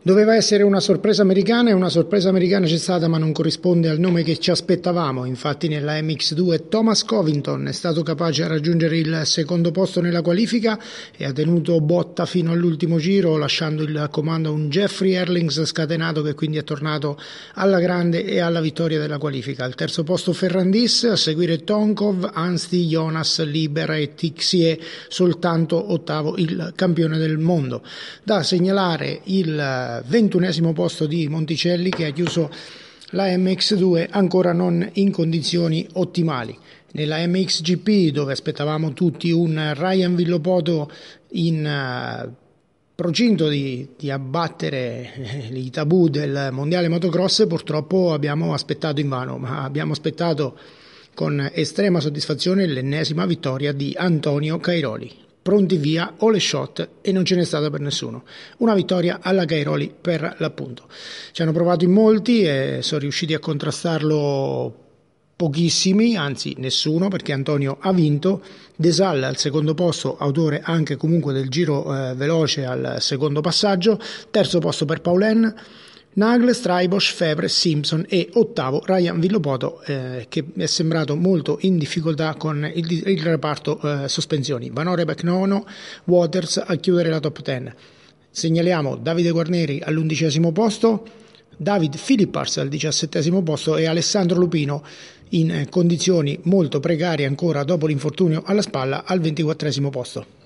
Doveva essere una sorpresa americana e una sorpresa americana c'è stata, ma non corrisponde al nome che ci aspettavamo. Infatti nella MX2 Thomas Covington è stato capace a raggiungere il secondo posto nella qualifica e ha tenuto botta fino all'ultimo giro, lasciando il comando a un Jeffrey Herlings scatenato, che quindi è tornato alla grande e alla vittoria della qualifica. Al terzo posto Ferrandis, a seguire Tonkov, Ansti, Jonas, Libera e Tixier, soltanto ottavo il campione del mondo. Da segnalare il 21esimo posto di Monticelli, che ha chiuso la MX2 ancora non in condizioni ottimali. Nella MXGP, dove aspettavamo tutti un Ryan Villopoto in procinto di abbattere i tabù del mondiale motocross, purtroppo abbiamo aspettato invano, ma abbiamo aspettato con estrema soddisfazione l'ennesima vittoria di Antonio Cairoli. Pronti via, all shot, e non ce n'è stata per nessuno. Una vittoria alla Cairoli per l'appunto. Ci hanno provato in molti e sono riusciti a contrastarlo pochissimi, anzi nessuno, perché Antonio ha vinto. Desal al secondo posto, autore anche comunque del giro veloce al secondo passaggio. Terzo posto per Paulin, Nagle, Streibosch, Febvre, Simpson e ottavo Ryan Villopoto, che è sembrato molto in difficoltà con il reparto sospensioni. Van Orebeck nono, Waters a chiudere la top 10. Segnaliamo Davide Guarneri all'11° posto, David Philippars al 17° posto e Alessandro Lupino in condizioni molto precarie ancora dopo l'infortunio alla spalla al 24° posto.